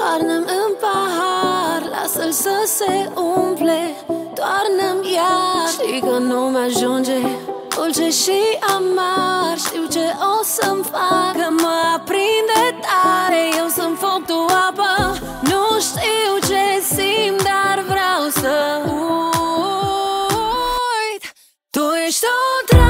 Toarnă-mi în pahar, lasă-l să se umple. Toarnă-mi iar, știi că nu mi-ajunge. Dulce și amar, știu ce o să-mi fac, că mă aprinde tare. Eu sunt foc, tu apă. Nu știu ce simt, dar vreau să uit. Tu ești o